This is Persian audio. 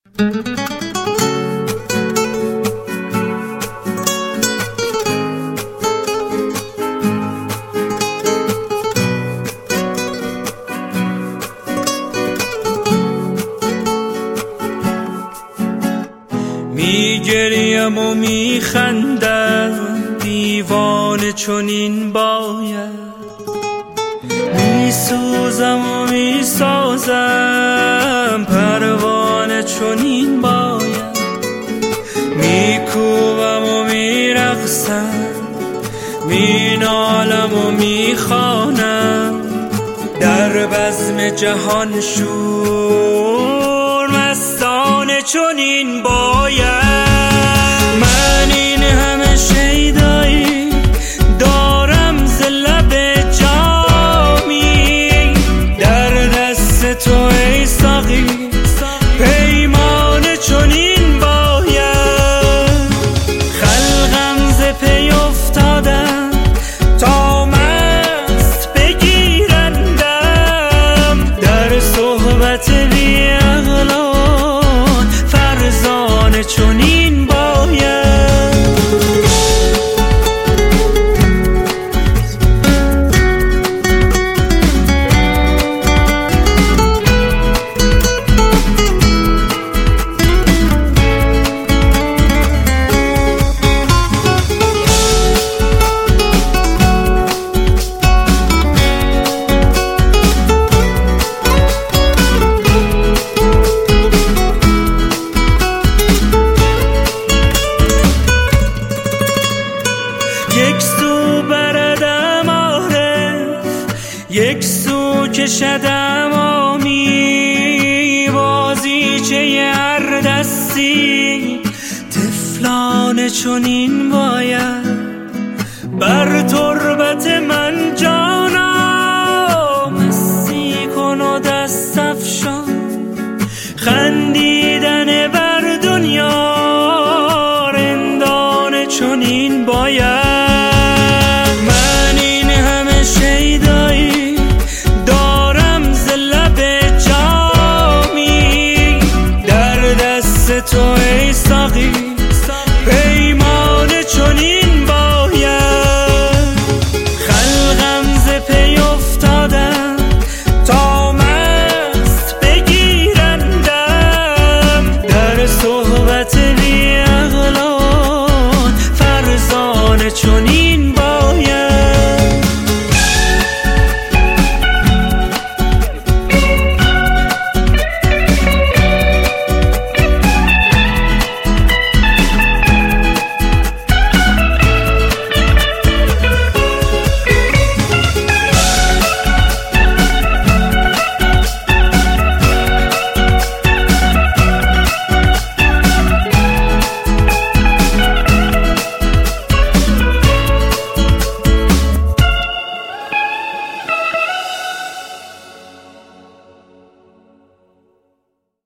میگریم و میخندم دیوانه چنین باید، میسوزم و میسازم پروانه چنین باید، میکوبم و میرقصم مینالم و میخوانم در بزم جهان شور مستانه چنین باید. من این همه شیدایی دارم ز لب جامی، در دست تو ای ساقی پیمانه چنین باید. خلقم ز پی افتادم تا مست بگیرندم، در صحبت بی عقلان فرزانه چنین باید. یک سو بردم عارف، یک سو کشدم آمی، بازیچه هر دستی طفلانه چنین باید. بر تربت من جانا مستی کن و دست افشان، خندی